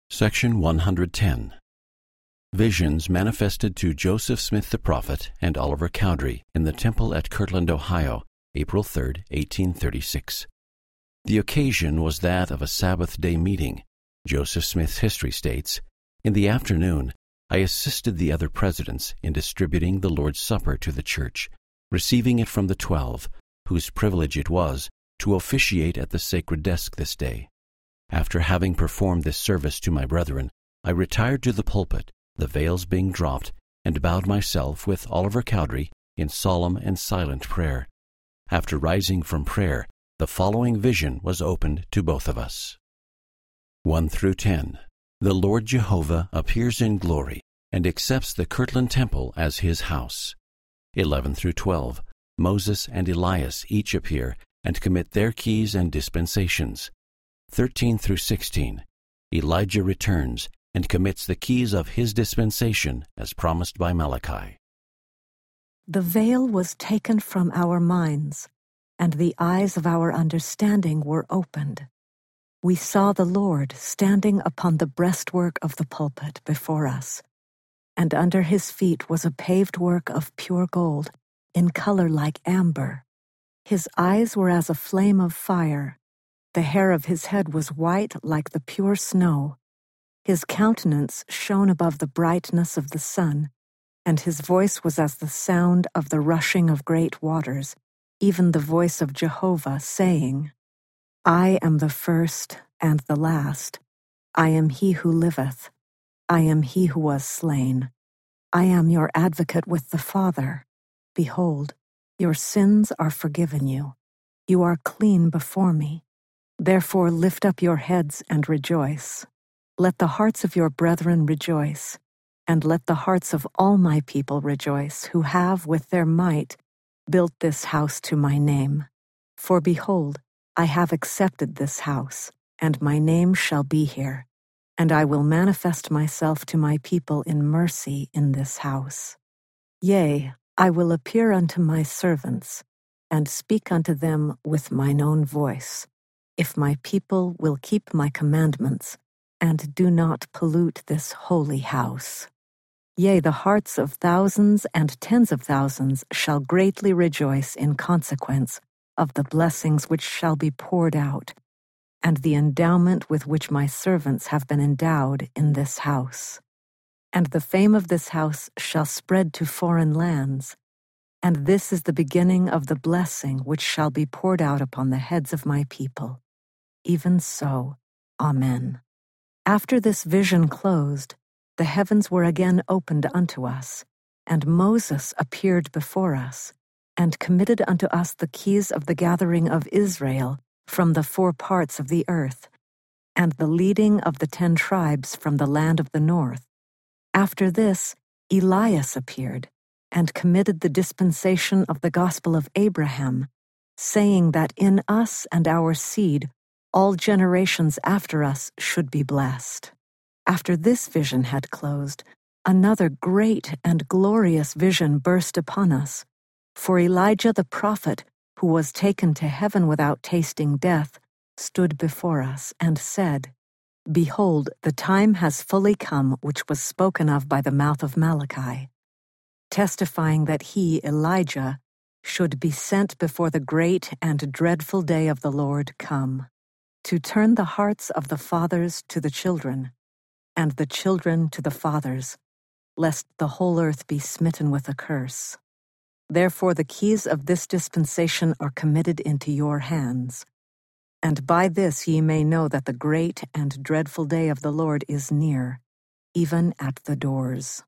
Section 110. Visions manifested to Joseph Smith the prophet and Oliver Cowdery in the temple at Kirtland, Ohio, April 3, 1836. The occasion was that of a Sabbath day meeting. Joseph Smith's history states, "In the afternoon, I assisted the other presidents in distributing the Lord's Supper to the church, receiving it from the 12, whose privilege it was to officiate at the sacred desk this day. After having performed this service to my brethren, I retired to the pulpit, the veils being dropped, and bowed myself with Oliver Cowdery in solemn and silent prayer. After rising from prayer, the following vision was opened to both of us." 1 through 10. The Lord Jehovah appears in glory and accepts the Kirtland Temple as his house. 11 through 12. Moses and Elias each appear and commit their keys and dispensations. 13 through 16. Elijah returns and commits the keys of his dispensation as promised by Malachi. The veil was taken from our minds, and the eyes of our understanding were opened. We saw the Lord standing upon the breastwork of the pulpit before us, and under his feet was a paved work of pure gold, in color like amber. His eyes were as a flame of fire. The hair of his head was white like the pure snow. His countenance shone above the brightness of the sun, and his voice was as the sound of the rushing of great waters, even the voice of Jehovah, saying, "I am the first and the last. I am he who liveth. I am he who was slain. I am your advocate with the Father. Behold, your sins are forgiven you. You are clean before me. Therefore lift up your heads and rejoice. Let the hearts of your brethren rejoice, and let the hearts of all my people rejoice, who have with their might built this house to my name. For behold, I have accepted this house, and my name shall be here, and I will manifest myself to my people in mercy in this house. Yea, I will appear unto my servants, and speak unto them with mine own voice, if my people will keep my commandments, and do not pollute this holy house. Yea, the hearts of thousands and tens of thousands shall greatly rejoice in consequence of the blessings which shall be poured out, and the endowment with which my servants have been endowed in this house. And the fame of this house shall spread to foreign lands, and this is the beginning of the blessing which shall be poured out upon the heads of my people. Even so, Amen. After this vision closed, the heavens were again opened unto us, and Moses appeared before us, and committed unto us the keys of the gathering of Israel from the 4 parts of the earth, and the leading of the 10 tribes from the land of the north. After this, Elias appeared, and committed the dispensation of the gospel of Abraham, saying that in us and our seed all generations after us should be blessed. After this vision had closed, another great and glorious vision burst upon us. For Elijah the prophet, who was taken to heaven without tasting death, stood before us and said, "Behold, the time has fully come which was spoken of by the mouth of Malachi, testifying that he, Elijah, should be sent before the great and dreadful day of the Lord come, to turn the hearts of the fathers to the children, and the children to the fathers, lest the whole earth be smitten with a curse. Therefore the keys of this dispensation are committed into your hands. And by this ye may know that the great and dreadful day of the Lord is near, even at the doors."